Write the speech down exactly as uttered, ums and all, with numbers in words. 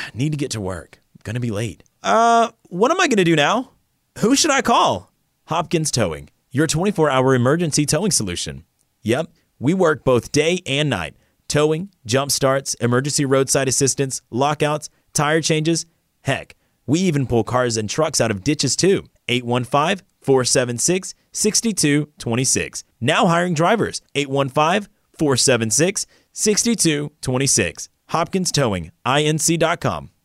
Need to get to work. Gonna be late. Uh, what am I gonna do now? Who should I call? Hopkins Towing, your twenty-four hour emergency towing solution. Yep, we work both day and night. Towing, jump starts, emergency roadside assistance, lockouts, tire changes. Heck, we even pull cars and trucks out of ditches too. eight one five, four seven six, six two two six. Now hiring drivers. eight one five, four seven six, six two two six. Hopkins Towing, inc dot com.